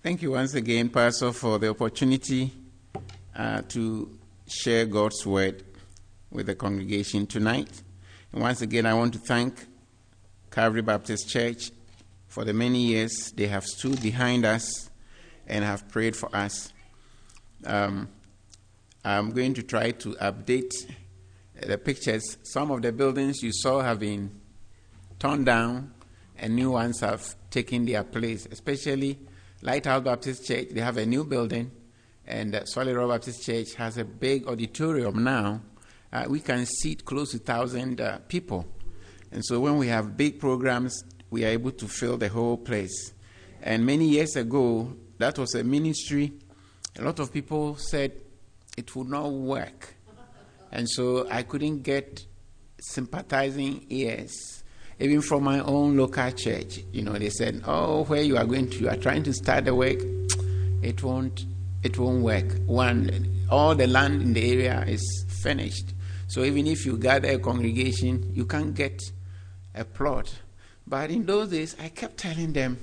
Thank you once again, Pastor, for the opportunity to share God's word with the congregation tonight. And once again, I want to thank Calvary Baptist Church for the many years they have stood behind us and have prayed for us. I'm going to try to update the pictures. Some of the buildings you saw have been torn down and new ones have taken their place, especially Lighthouse Baptist Church. They have a new building, and Solid Rock Baptist Church has a big auditorium now. We can seat close to 1,000 people. And so when we have big programs, we are able to fill the whole place. And many years ago, that was a ministry. A lot of people said it would not work. And so I couldn't get sympathizing ears. Even from my own local church, they said, where you are going to, you are trying to start the work, it won't work. One, all the land in the area is finished. So even if you gather a congregation, you can't get a plot. But in those days, I kept telling them,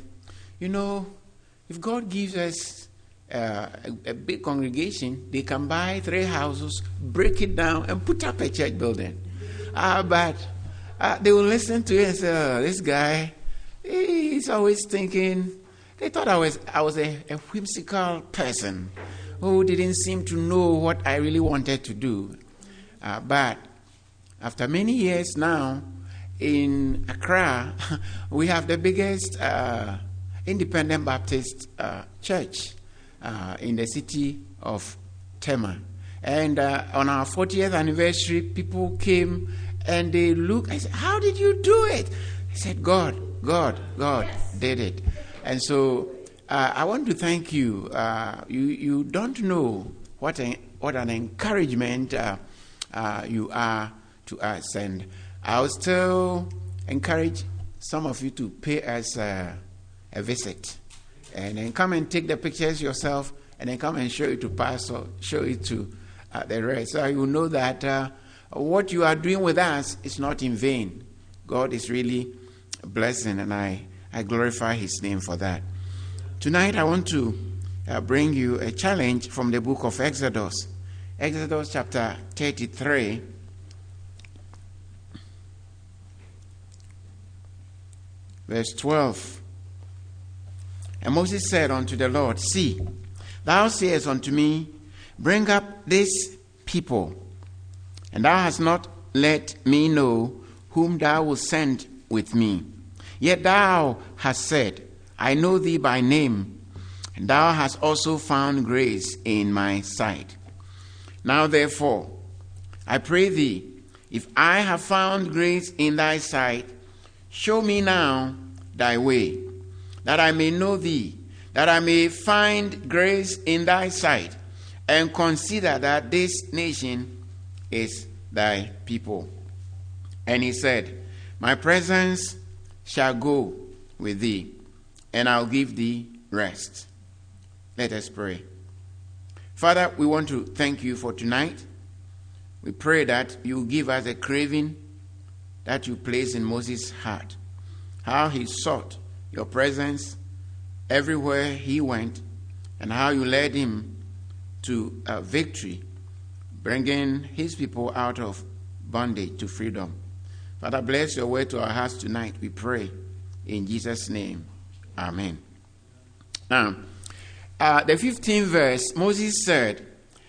if God gives us a big congregation, they can buy 3 houses, break it down, and put up a church building. But they will listen to it and say, this guy, he's always thinking. They thought I was a whimsical person who didn't seem to know what I really wanted to do. But after many years now, in Accra, we have the biggest independent Baptist church in the city of Tema. And on our 40th anniversary, people came and they looked. I said, how did you do it? I said, God yes. Did it. And so I want to thank you. You don't know what an encouragement you are to us. And I'll still encourage some of you to pay us a visit. And then come and take the pictures yourself, and then come and show it to Pastor, show it to the rest. So you know that what you are doing with us is not in vain. God is really blessing, and I glorify His name for that. Tonight I want to bring you a challenge from the book of Exodus. Exodus chapter 33. Verse 12. And Moses said unto the Lord, See, thou sayest unto me, bring up this people, and thou hast not let me know whom thou wilt send with me. Yet thou hast said, I know thee by name, and thou hast also found grace in my sight. Now therefore, I pray thee, if I have found grace in thy sight, show me now thy way, that I may know thee, that I may find grace in thy sight, and consider that this nation is thy people. And he said, my presence shall go with thee, and I'll give thee rest. Let us pray. Father, we want to thank you for tonight. We pray that you give us a craving that you placed in Moses' heart, how he sought your presence everywhere he went, and how you led him to victory, bringing his people out of bondage to freedom. Father, bless your word to our hearts tonight, we pray. In Jesus' name, amen. Now, the 15th verse, Moses said,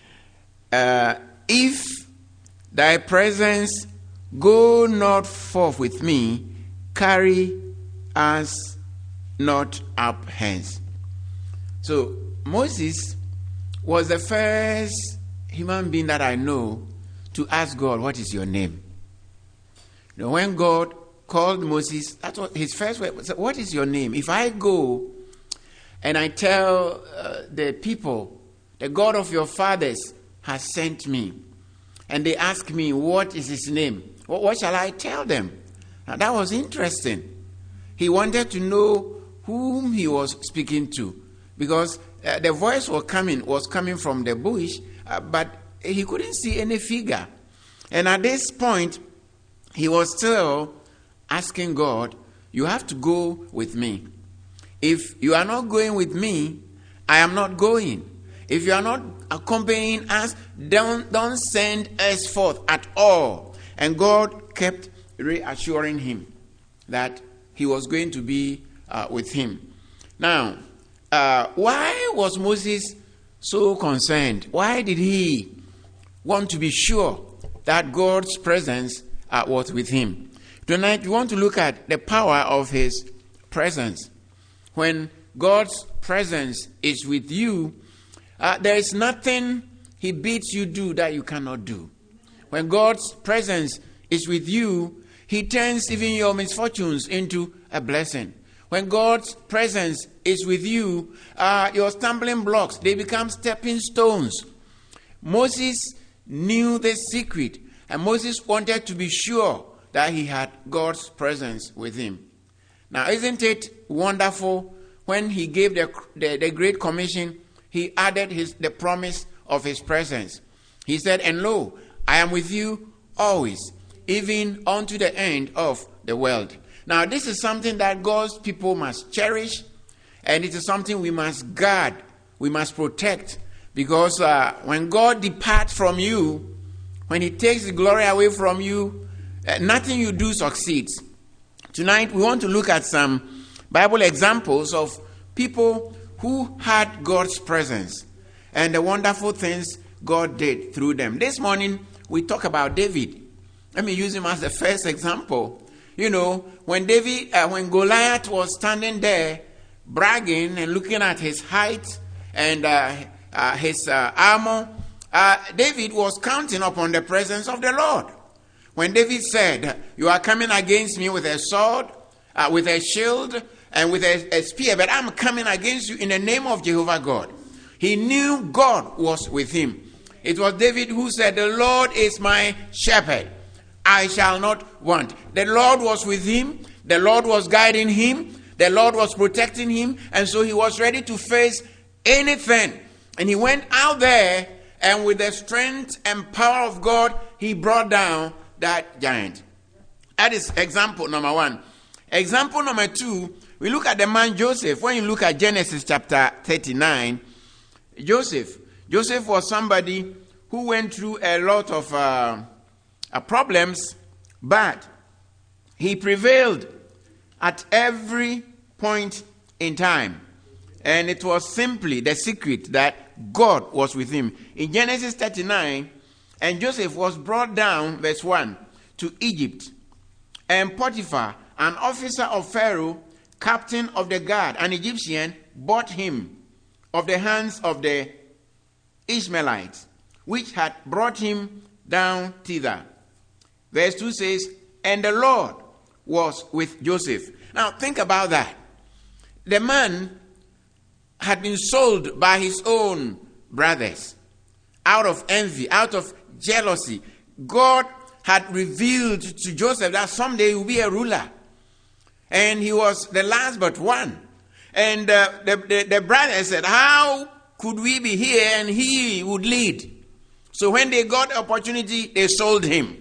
if thy presence go not forth with me, carry us not up hence. So, Moses was the first human being that I know to ask God, what is your name? When God called Moses, that's what his first word was, what is your name? If I go and I tell the people, the God of your fathers has sent me, and they ask me, what is his name? What shall I tell them? Now, that was interesting. He wanted to know whom he was speaking to, because the voice was coming from the bush, but he couldn't see any figure. And at this point, he was still asking God, you have to go with me. If you are not going with me, I am not going. If you are not accompanying us, don't send us forth at all. And God kept reassuring him that he was going to be with him. Now, why was Moses so concerned? Why did he want to be sure that God's presence was with him? Tonight, we want to look at the power of his presence. When God's presence is with you, there is nothing he bids you do that you cannot do. When God's presence is with you, he turns even your misfortunes into a blessing. When God's presence is with you, your stumbling blocks, they become stepping stones. Moses knew the secret, and Moses wanted to be sure that he had God's presence with him. Now, isn't it wonderful when he gave the Great Commission, he added the promise of his presence. He said, and lo, I am with you always, even unto the end of the world. Now, this is something that God's people must cherish, and it is something we must guard, we must protect, because when God departs from you, when he takes the glory away from you, nothing you do succeeds. Tonight, we want to look at some Bible examples of people who had God's presence and the wonderful things God did through them. This morning, we talk about David. Let me use him as the first example. You know, when Goliath was standing there bragging and looking at his height and his armor, David was counting upon the presence of the Lord. When David said, you are coming against me with a sword, with a shield, and with a spear, but I'm coming against you in the name of Jehovah God. He knew God was with him. It was David who said, the Lord is my shepherd. I shall not want. The Lord was with him. The Lord was guiding him. The Lord was protecting him. And so he was ready to face anything. And he went out there, and with the strength and power of God, he brought down that giant. That is example number one. Example number two, we look at the man Joseph. When you look at Genesis chapter 39, Joseph was somebody who went through a lot of problems, but he prevailed at every point in time. And it was simply the secret that God was with him. In Genesis 39, and Joseph was brought down, verse 1, to Egypt. And Potiphar, an officer of Pharaoh, captain of the guard, an Egyptian, bought him of the hands of the Ishmaelites, which had brought him down thither. Verse 2 says, and the Lord was with Joseph. Now think about that. The man had been sold by his own brothers out of envy, out of jealousy. God had revealed to Joseph that someday he will be a ruler. And he was the last but one. And the brothers said, how could we be here and he would lead? So when they got the opportunity, they sold him.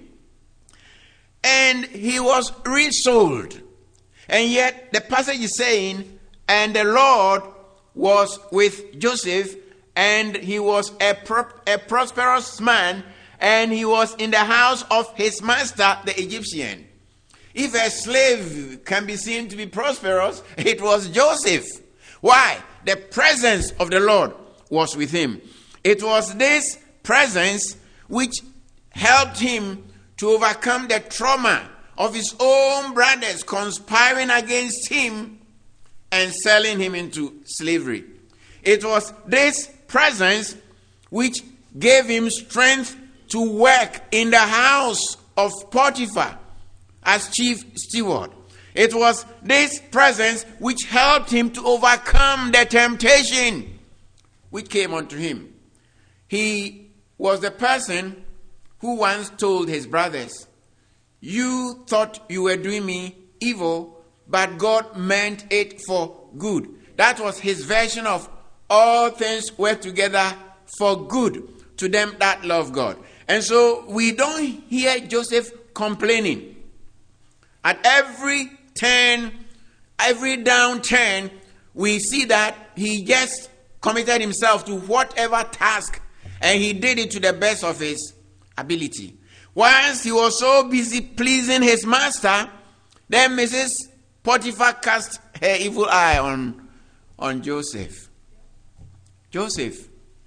And he was resold. And yet the passage is saying, and the Lord was with Joseph, and he was a prosperous man, and he was in the house of his master, the Egyptian. If a slave can be seen to be prosperous, it was Joseph. Why? The presence of the Lord was with him. It was this presence which helped him to overcome the trauma of his own brothers conspiring against him and selling him into slavery. It was this presence which gave him strength to work in the house of Potiphar as chief steward. It was this presence which helped him to overcome the temptation which came unto him. He was the person who once told his brothers, you thought you were doing me evil, but God meant it for good. That was his version of all things work together for good to them that love God. And so we don't hear Joseph complaining. At every turn, every downturn, we see that he just committed himself to whatever task, and he did it to the best of his ability. Once he was so busy pleasing his master, then Mrs. Potiphar cast her evil eye on Joseph. Joseph,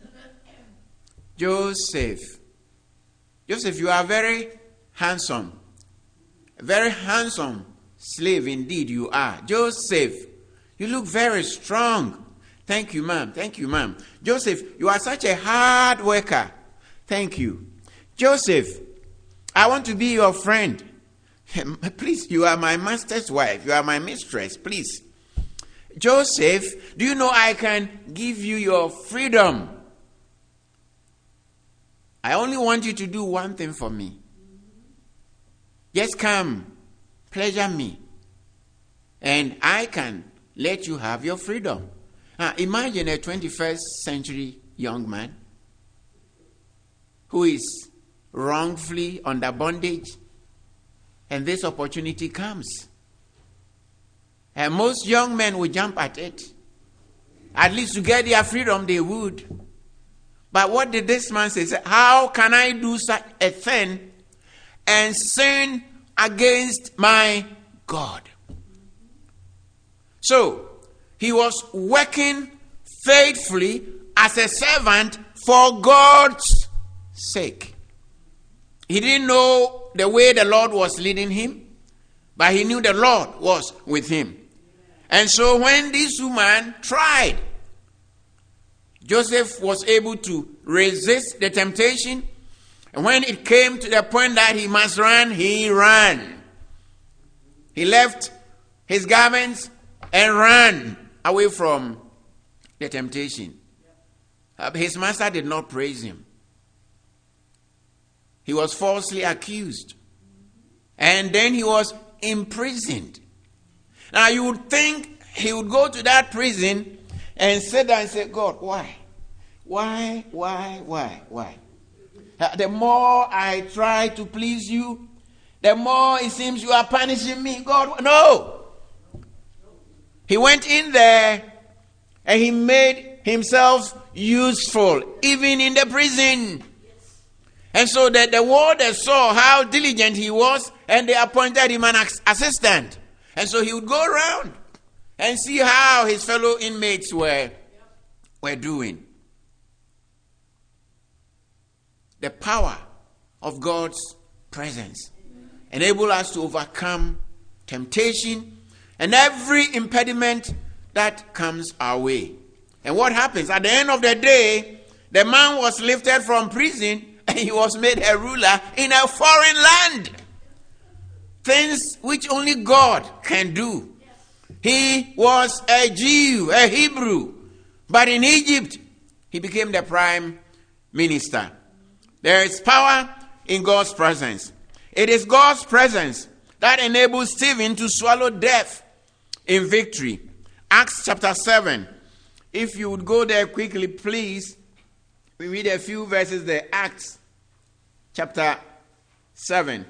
you are very handsome slave indeed you are. Joseph, you look very strong. Thank you, ma'am. Joseph, you are such a hard worker. Thank you. Joseph, I want to be your friend. Please, you are my master's wife. You are my mistress. Please. Joseph, do you know I can give you your freedom? I only want you to do one thing for me. Just come, pleasure me, and I can let you have your freedom. Imagine a 21st century young man who is wrongfully under bondage, and this opportunity comes. And most young men would jump at it. At least to get their freedom, they would. But what did this man say? He said, how can I do such a thing and sin against my God? So, he was working faithfully as a servant for God's sake. He didn't know the way the Lord was leading him, but he knew the Lord was with him. And so when this woman tried, Joseph was able to resist the temptation. And when it came to the point that he must run, he ran. He left his garments and ran away from the temptation. His master did not praise him. He was falsely accused. And then he was imprisoned. Now you would think he would go to that prison and sit there and say, God, why? Why? The more I try to please you, the more it seems you are punishing me. God, no. He went in there and he made himself useful, even in the prison. And so that the warders saw how diligent he was, and they appointed him an assistant. And so he would go around and see how his fellow inmates were doing. The power of God's presence enables us to overcome temptation and every impediment that comes our way. And what happens? At the end of the day, the man was lifted from prison and he was made a ruler in a foreign land. Things which only God can do. He was a Jew, a Hebrew, but in Egypt, he became the prime minister. There is power in God's presence. It is God's presence that enables Stephen to swallow death in victory. Acts chapter 7. If you would go there quickly, please. We read a few verses there. Acts chapter 7.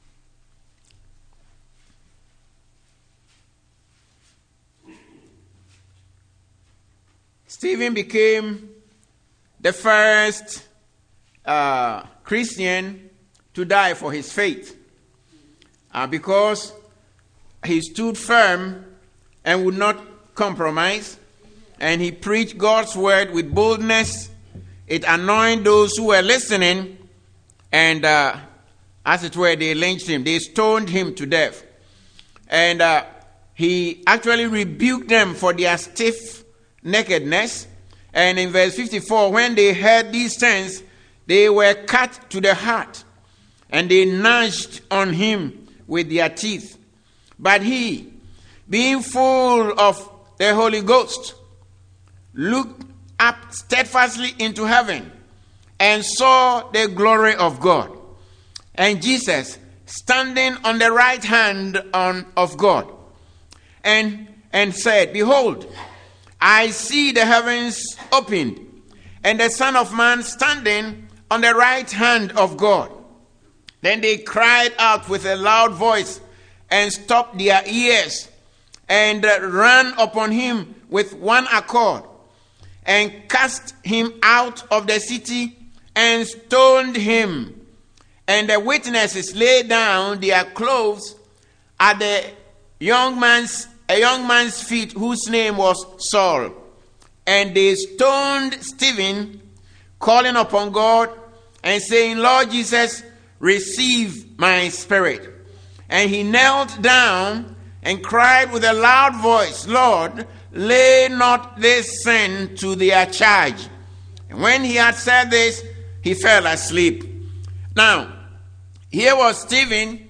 Stephen became the first Christian to die for his faith because he stood firm and would not compromise, and he preached God's word with boldness. It annoyed those who were listening, and as it were, they lynched him. They stoned him to death. And he actually rebuked them for their stiff-neckedness. And in verse 54, when they heard these things, they were cut to the heart, and they gnashed on him with their teeth. But he, being full of the Holy Ghost, looked up steadfastly into heaven and saw the glory of God, and Jesus standing on the right hand of God, and said, Behold, I see the heavens opened, and the Son of Man standing on the right hand of God. Then they cried out with a loud voice and stopped their ears and ran upon him with one accord and cast him out of the city and stoned him. And the witnesses laid down their clothes at a young man's feet, whose name was Saul. And they stoned Stephen, calling upon God and saying, Lord Jesus, receive my spirit. And he knelt down and cried with a loud voice, Lord, lay not this sin to their charge. And when he had said this, he fell asleep. Now, here was Stephen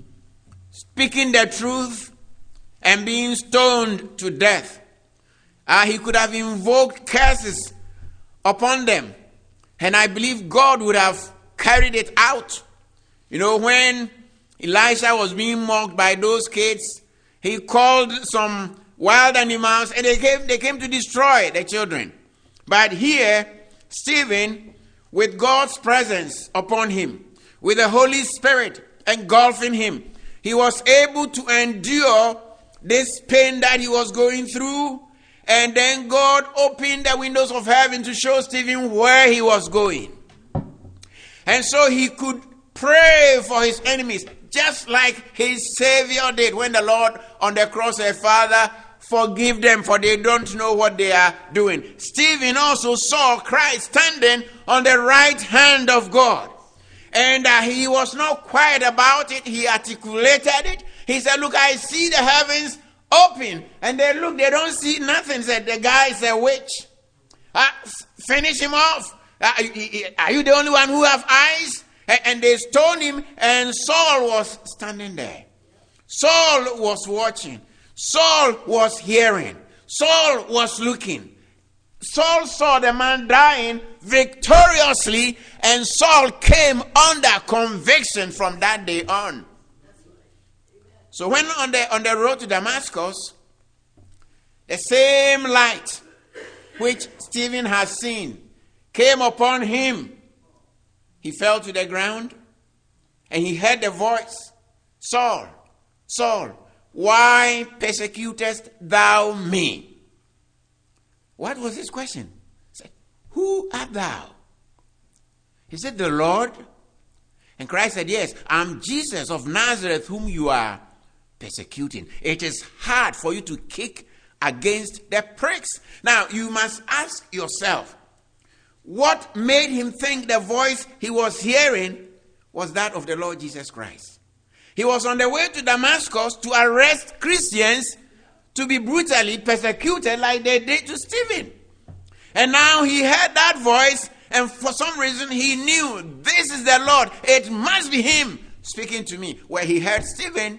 speaking the truth and being stoned to death. He could have invoked curses upon them, and I believe God would have carried it out. You know, when Elisha was being mocked by those kids, he called some wild animals, and they came to destroy the children. But here, Stephen, with God's presence upon him, with the Holy Spirit engulfing him, he was able to endure this pain that he was going through. And then God opened the windows of heaven to show Stephen where he was going. And so he could pray for his enemies, just like his Savior did when the Lord on the cross said, Father, forgive them, for they don't know what they are doing. Stephen also saw Christ standing on the right hand of God. And he was not quiet about it. He articulated it. He said, look, I see the heavens open. And they look, they don't see nothing. Said, the guy is a witch. Finish him off. Are you the only one who have eyes? And they stoned him, and Saul was standing there. Saul was watching. Saul was hearing. Saul was looking. Saul saw the man dying victoriously, and Saul came under conviction from that day on. So when on the road to Damascus, the same light which Stephen had seen came upon him. He fell to the ground, and he heard the voice, Saul, Saul, why persecutest thou me? What was his question? He said, who art thou? He said, the Lord. And Christ said, yes, I'm Jesus of Nazareth, whom you are persecuting. It is hard for you to kick against the pricks. Now, you must ask yourself, what made him think the voice he was hearing was that of the Lord Jesus Christ? He was on the way to Damascus to arrest Christians to be brutally persecuted like they did to Stephen. And now he heard that voice, and for some reason he knew this is the Lord. It must be him speaking to me. Where he heard Stephen.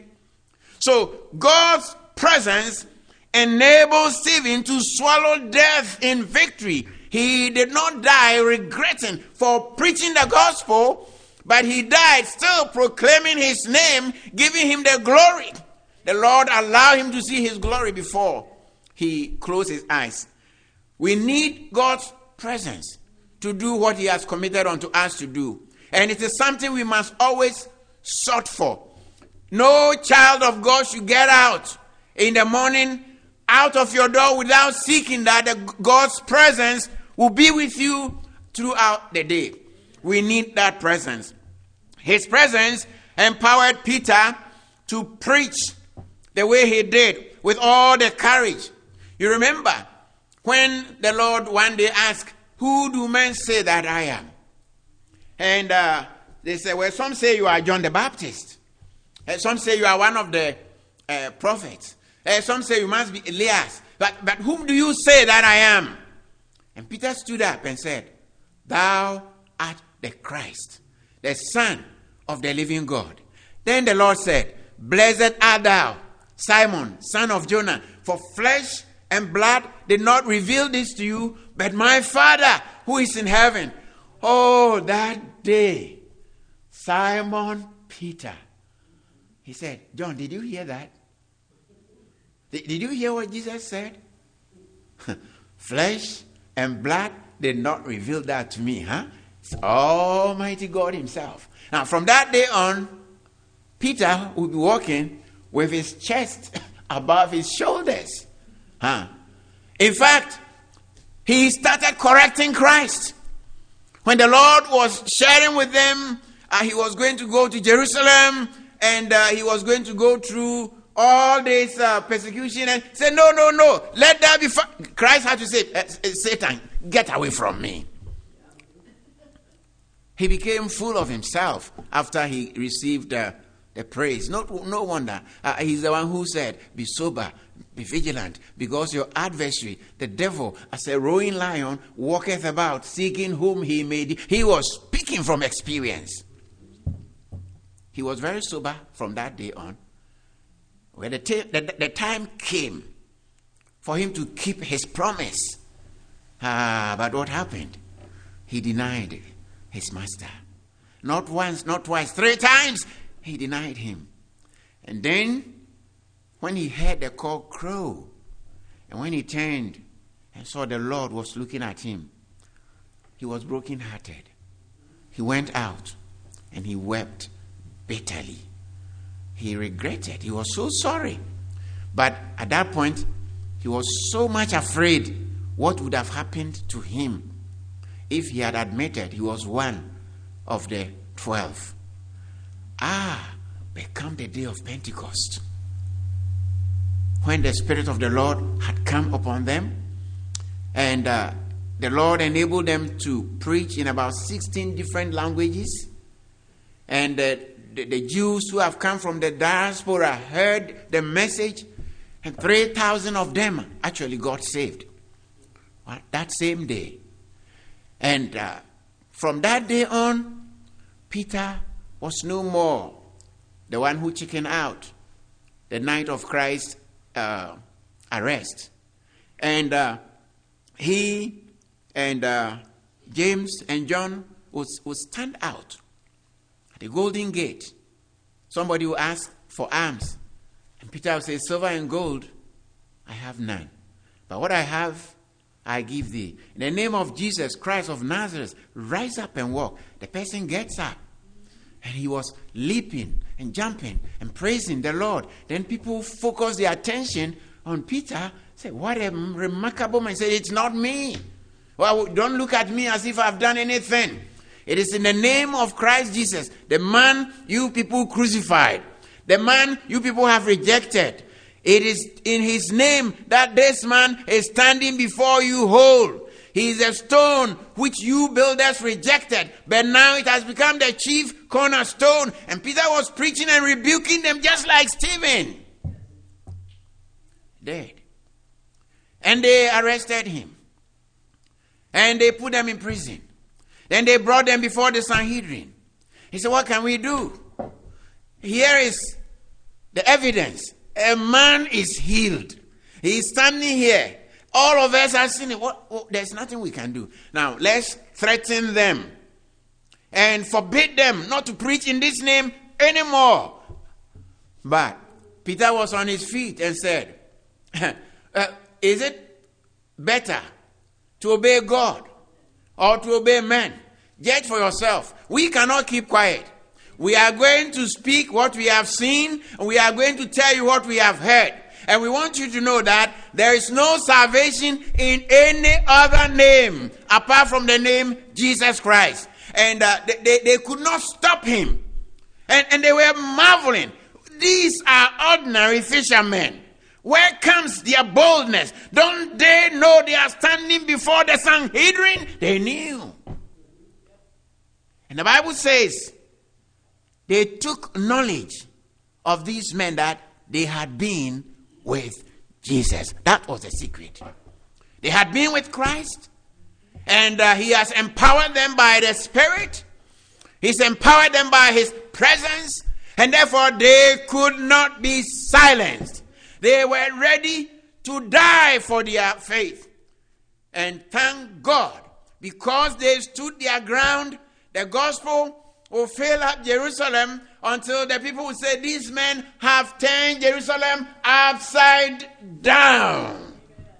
So God's presence enables Stephen to swallow death in victory. He did not die regretting for preaching the gospel, but he died still proclaiming his name, giving him the glory. The Lord allowed him to see his glory before he closed his eyes. We need God's presence to do what he has committed unto us to do. And it is something we must always sought for. No child of God should get out in the morning, out of your door, without seeking that God's presence will be with you throughout the day. We need that presence. His presence empowered Peter to preach the way he did, with all the courage. You remember when the Lord one day asked, who do men say that I am? And they said, well, some say you are John the Baptist. Some say you are one of the prophets. Some say you must be Elias. But whom do you say that I am? And Peter stood up and said, thou art the Christ, the Son of the living God. Then the Lord said, blessed art thou, Simon, son of Jonah, for flesh and blood did not reveal this to you, but my Father who is in heaven. Oh, that day, Simon Peter, he said, John, did you hear that? Did you hear what Jesus said? Flesh and blood did not reveal that to me, huh? It's Almighty God himself. Now, from that day on, Peter will be walking with his chest above his shoulders. In fact, he started correcting Christ. When the Lord was sharing with them, he was going to go to Jerusalem, and he was going to go through all this persecution, and said, no, let that be. Christ had to say, Satan, get away from me. He became full of himself after he received the praise. No wonder. He's the one who said, be sober, be vigilant, because your adversary, the devil, as a roaring lion, walketh about, seeking whom he may. He was speaking from experience. He was very sober from that day on. When the time came for him to keep his promise. But what happened? He denied his master. Not once, not twice, 3 times he denied him. And then, when he heard the cock crow, and when he turned and saw the Lord was looking at him, he was brokenhearted. He went out and he wept bitterly. He regretted. He was so sorry. But at that point, he was so much afraid what would have happened to him if he had admitted he was one of the 12. But come the day of Pentecost, when the Spirit of the Lord had come upon them, and the Lord enabled them to preach in about 16 different languages, and the Jews who have come from the diaspora heard the message, and 3,000 of them actually got saved that same day. And from that day on, Peter was no more the one who chickened out the night of Christ's arrest. And he and James and John would stand out at the Golden Gate. Somebody will ask for alms, and Peter will say, silver and gold I have none, but what I have I give thee. In the name of Jesus Christ of Nazareth, rise up and walk. The person gets up, and he was leaping and jumping and praising the Lord. Then people focus their attention on Peter. Say, what a remarkable man. Say, it's not me. Well, don't look at me as if I've done anything. It is in the name of Christ Jesus, the man you people crucified, the man you people have rejected. It is in his name that this man is standing before you whole. He is a stone which you builders rejected, but now it has become the chief cornerstone. And Peter was preaching and rebuking them just like Stephen. Dead. And they arrested him. And they put them in prison. Then they brought them before the Sanhedrin. He said, what can we do? Here is the evidence. A man is healed. He is standing here. All of us are seeing it. There's nothing we can do. Now, let's threaten them and forbid them not to preach in this name anymore. But Peter was on his feet and said, is it better to obey God or to obey men? Judge for yourself. We cannot keep quiet. We are going to speak what we have seen, and we are going to tell you what we have heard. And we want you to know that there is no salvation in any other name apart from the name Jesus Christ. And they could not stop him. And they were marveling. These are ordinary fishermen. Where comes their boldness? Don't they know they are standing before the Sanhedrin? They knew. And the Bible says they took knowledge of these men that they had been with Jesus. That was the secret. They had been with Christ, and he has empowered them by the Spirit. He's empowered them by his presence, and therefore they could not be silenced. They were ready to die for their faith. And thank God, because they stood their ground, the gospel will fill up Jerusalem until the people will say, these men have turned Jerusalem upside down.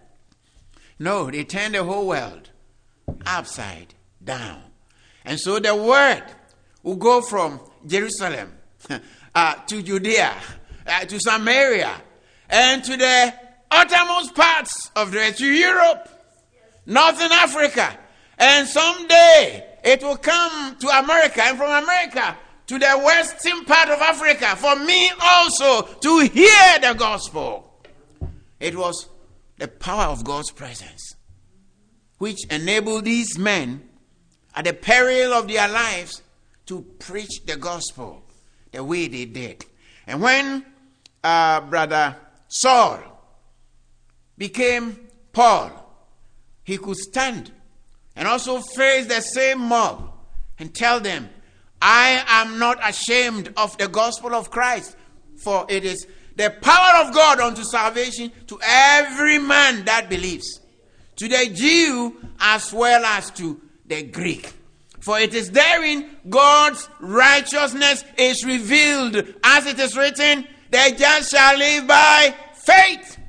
No, they turned the whole world upside down. And so the word will go from Jerusalem to Judea, to Samaria, and to the uttermost parts of the earth, to Europe. Northern Africa. And someday it will come to America, and from America to the western part of Africa, for me also to hear the gospel. It was the power of God's presence which enabled these men, at the peril of their lives, to preach the gospel the way they did. And when Brother Saul became Paul, he could stand and also face the same mob and tell them, I am not ashamed of the gospel of Christ, for it is the power of God unto salvation to every man that believes, to the Jew as well as to the Greek. For it is therein God's righteousness is revealed, as it is written, the just shall live by faith.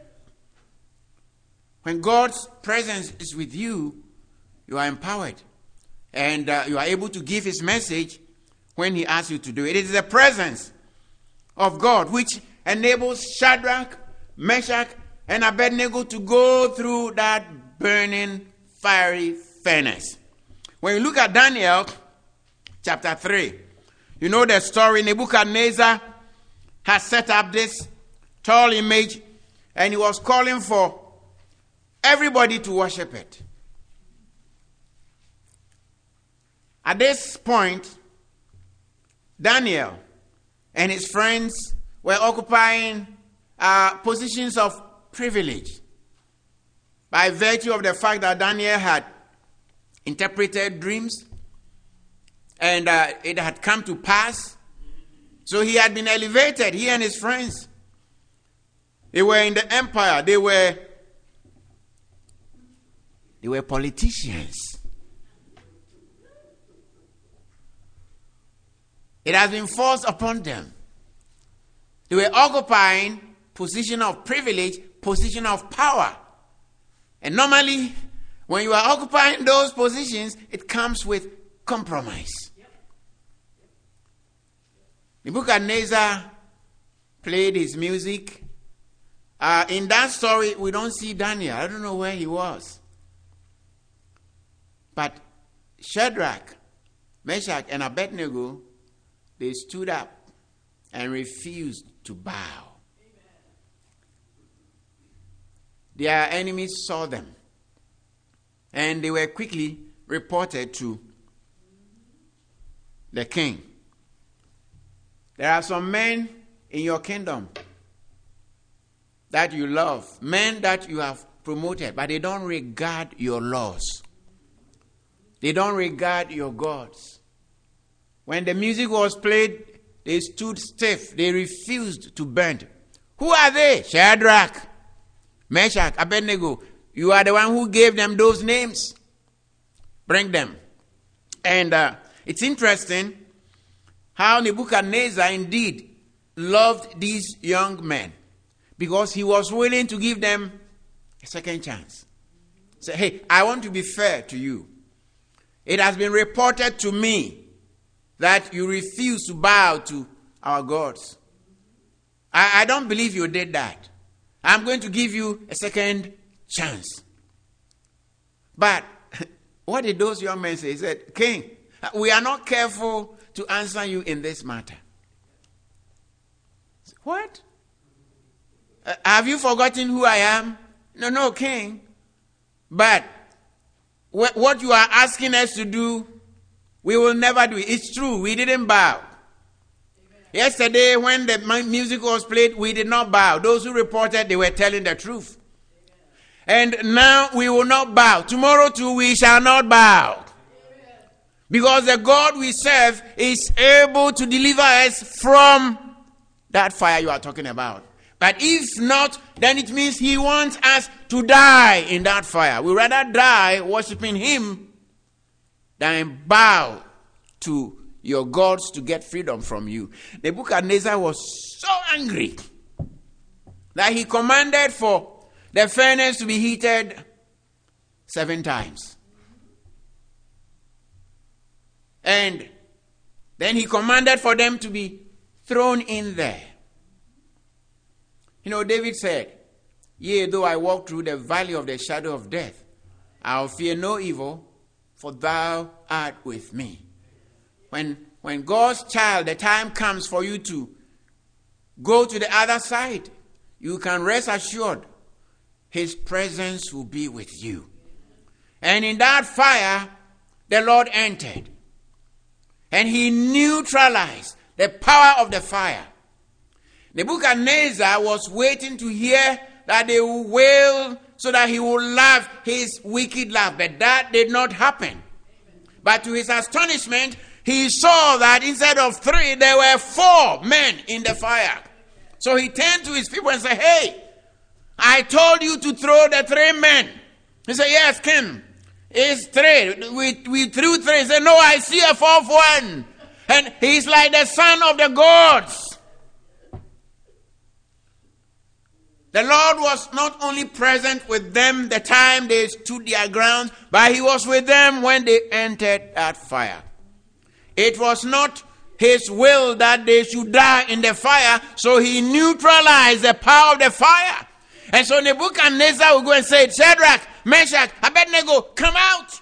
When God's presence is with you, you are empowered. And you are able to give his message when he asks you to do it. It is the presence of God which enables Shadrach, Meshach, and Abednego to go through that burning fiery furnace. When you look at Daniel chapter 3, you know the story. Nebuchadnezzar has set up this tall image, and he was calling for everybody to worship it. At this point, Daniel and his friends were occupying positions of privilege by virtue of the fact that Daniel had interpreted dreams and it had come to pass. So he had been elevated, he and his friends. They were in the empire. They were politicians. It has been forced upon them. They were occupying position of privilege, position of power. And normally, when you are occupying those positions, it comes with compromise. Nebuchadnezzar played his music. In that story, we don't see Daniel. I don't know where he was. But Shadrach, Meshach, and Abednego, they stood up and refused to bow. Amen. Their enemies saw them, and they were quickly reported to the king. There are some men in your kingdom that you love, men that you have promoted, but they don't regard your laws. They don't regard your gods. When the music was played, they stood stiff. They refused to bend. Who are they? Shadrach, Meshach, Abednego. You are the one who gave them those names. Bring them. And it's interesting how Nebuchadnezzar indeed loved these young men, because he was willing to give them a second chance. Say, hey, I want to be fair to you. It has been reported to me that you refuse to bow to our gods. I don't believe you did that. I'm going to give you a second chance. But what did those young men say? He said, King, we are not careful to answer you in this matter. Said, what? Have you forgotten who I am? No, King. But what you are asking us to do, we will never do it. It's true, we didn't bow. Amen. Yesterday, when the music was played, we did not bow. Those who reported, they were telling the truth. Amen. And now we will not bow. Tomorrow too, we shall not bow. Amen. Because the God we serve is able to deliver us from that fire you are talking about. But if not, then it means he wants us to die in that fire. We rather die worshiping him than bow to your gods to get freedom from you. Nebuchadnezzar was so angry that he commanded for the furnace to be heated 7 times. And then he commanded for them to be thrown in there. You know, David said, yea, though I walk through the valley of the shadow of death, I'll fear no evil, for thou art with me. When God's child, the time comes for you to go to the other side, you can rest assured his presence will be with you. And in that fire, the Lord entered. And he neutralized the power of the fire. Nebuchadnezzar was waiting to hear that they will wail so that he will laugh his wicked laugh. But that did not happen. But to his astonishment, he saw that instead of 3, there were 4 men in the fire. So he turned to his people and said, hey, I told you to throw the 3 men. He said, yes, King. It's 3. We threw 3. He said, no, I see a 4th one. And he's like the son of the gods. The Lord was not only present with them the time they stood their ground, but he was with them when they entered that fire. It was not his will that they should die in the fire, so he neutralized the power of the fire. And so Nebuchadnezzar will go and say, Shadrach, Meshach, Abednego, come out.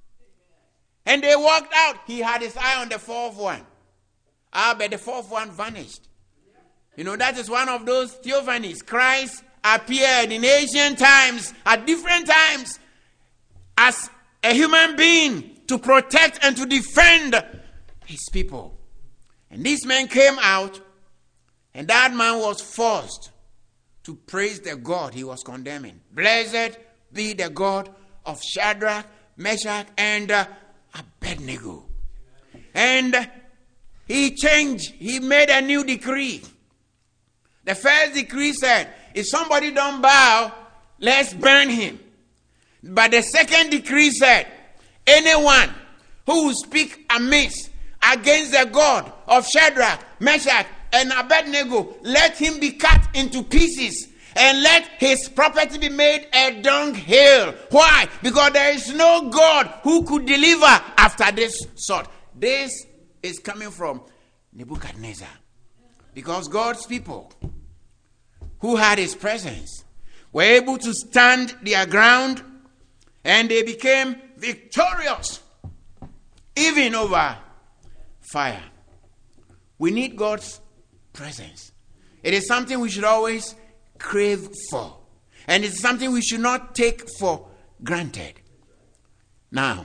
And they walked out. He had his eye on the 4th one. But the 4th one vanished. You know, that is one of those theophanies. Christ appeared in ancient times, at different times, as a human being to protect and to defend his people. And this man came out, and that man was forced to praise the God he was condemning. Blessed be the God of Shadrach, Meshach, and Abednego. And he changed. He made a new decree. The first decree said, if somebody don't bow, let's burn him. But the second decree said, anyone who will speak amiss against the God of Shadrach, Meshach, and Abednego, let him be cut into pieces and let his property be made a dunghill. Why? Because there is no God who could deliver after this sort. This is coming from Nebuchadnezzar. Because God's people who had his presence were able to stand their ground, and they became victorious even over fire. We need God's presence. It is something we should always crave for. And it's something we should not take for granted. Now,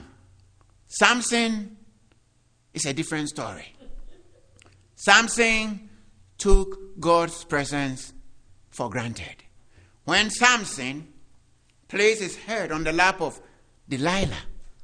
Samson is a different story. Samson took God's presence for granted. When Samson placed his head on the lap of Delilah,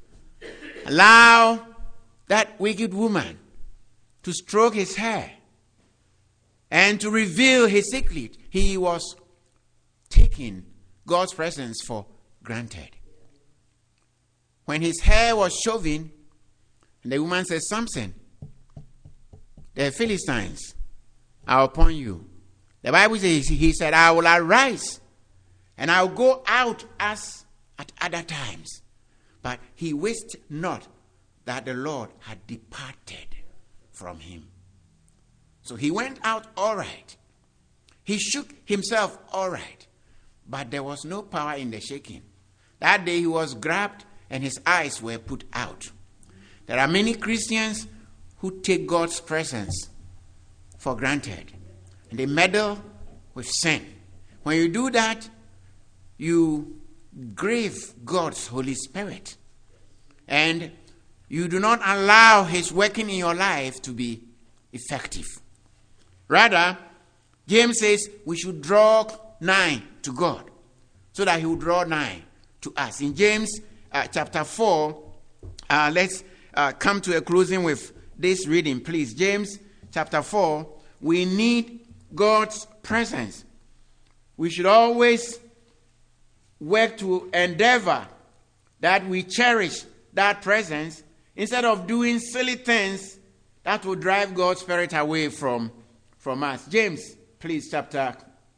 allow that wicked woman to stroke his hair and to reveal his secret, he was taking God's presence for granted. When his hair was shaven, the woman said, Samson, the Philistines are upon you. The Bible says, he said, I will arise and I will go out as at other times. But he wist not that the Lord had departed from him. So he went out all right. He shook himself all right. But there was no power in the shaking. That day he was grabbed and his eyes were put out. There are many Christians who take God's presence for granted. And they meddle with sin. When you do that, you grieve God's Holy Spirit. And you do not allow his working in your life to be effective. Rather, James says we should draw nigh to God so that he will draw nigh to us. In James chapter 4, let's come to a closing with this reading, please. James chapter 4, we need God's presence. We should always work to endeavor that we cherish that presence instead of doing silly things that will drive God's Spirit away from us. James, please, chapter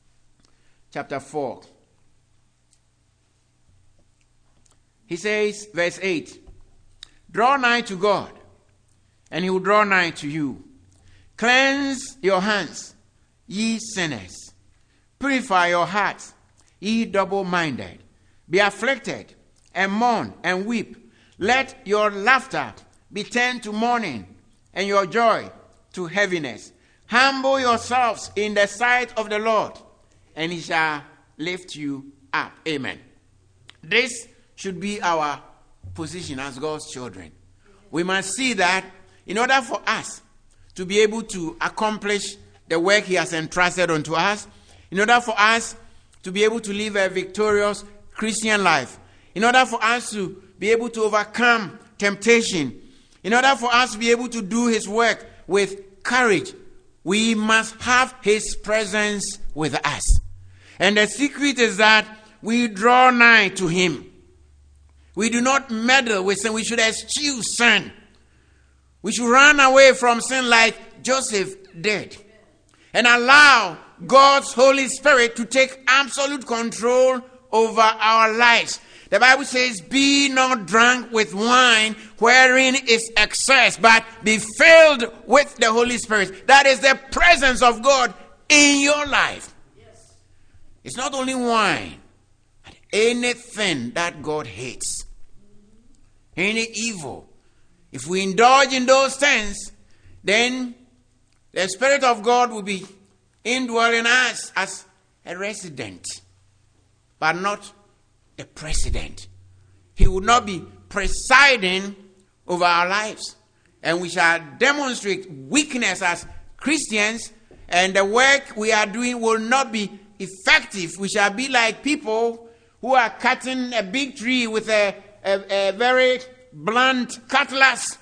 4. He says, verse 8, draw nigh to God, and he will draw nigh to you. Cleanse your hands, ye sinners. Purify your hearts, ye double-minded. Be afflicted, and mourn and weep. Let your laughter be turned to mourning and your joy to heaviness. Humble yourselves in the sight of the Lord, and he shall lift you up. Amen. This should be our position as God's children. We must see that in order for us to be able to accomplish the work he has entrusted unto us, in order for us to be able to live a victorious Christian life, in order for us to be able to overcome temptation, in order for us to be able to do his work with courage, we must have his presence with us. And the secret is that we draw nigh to him. We do not meddle with sin. We should eschew sin. We should run away from sin like Joseph did. And allow God's Holy Spirit to take absolute control over our lives. The Bible says, be not drunk with wine wherein is excess, but be filled with the Holy Spirit. That is the presence of God in your life. Yes. It's not only wine, but anything that God hates. Any evil. If we indulge in those things, then the Spirit of God will be indwelling us as a resident, but not the president. He will not be presiding over our lives. And we shall demonstrate weakness as Christians, and the work we are doing will not be effective. We shall be like people who are cutting a big tree with a very blunt cutlass.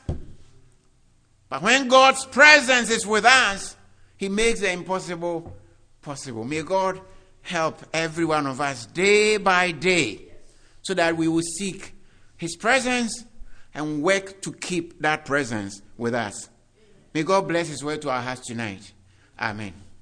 But when God's presence is with us, he makes the impossible possible. May God help every one of us day by day so that we will seek his presence and work to keep that presence with us. May God bless his word to our hearts tonight. Amen.